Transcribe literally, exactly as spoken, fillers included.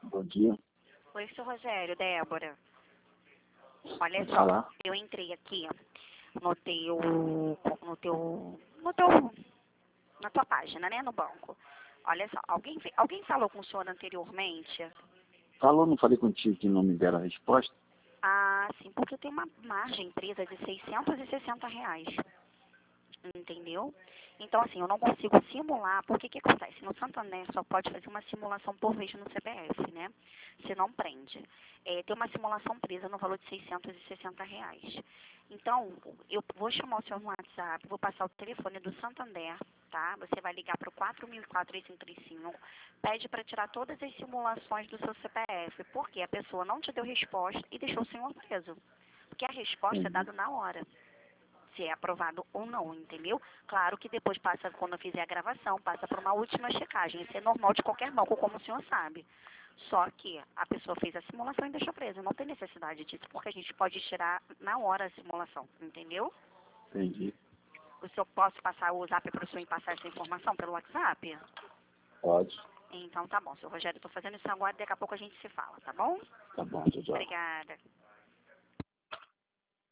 Bom dia. Oi, seu Rogério, Débora. Olha Pode só, falar. eu entrei aqui no teu, no teu, no teu, na tua página, né, no banco. Olha só, alguém, fe- alguém falou com o senhor anteriormente? Falou, não falei contigo que não me deram a resposta? Ah, sim, porque tem uma margem presa de seiscentos e sessenta reais. Entendeu? Então, assim, eu não consigo simular, porque o que acontece? No Santander só pode fazer uma simulação por vez no C P F, né? Se não prende. É, tem uma simulação presa no valor de seiscentos e sessenta reais. Então, eu vou chamar o senhor no WhatsApp, vou passar o telefone do Santander, tá? Você vai ligar para o quatro mil e quatro, três cinco três cinco, pede para tirar todas as simulações do seu C P F, porque a pessoa não te deu resposta e deixou o senhor preso. Porque a resposta é Entendi. dada na hora, se é aprovado ou não, entendeu? Claro que depois passa, quando eu fizer a gravação, passa por uma última checagem. Isso é normal de qualquer banco, como o senhor sabe. Só que a pessoa fez a simulação e deixou presa. Não tem necessidade disso, porque a gente pode tirar na hora a simulação, entendeu? Entendi. O senhor posso passar o zap para o senhor e passar essa informação pelo WhatsApp? Pode. Então tá bom, seu Rogério, estou fazendo isso agora e daqui a pouco a gente se fala, tá bom? Tá bom, tchau, tchau. Obrigada.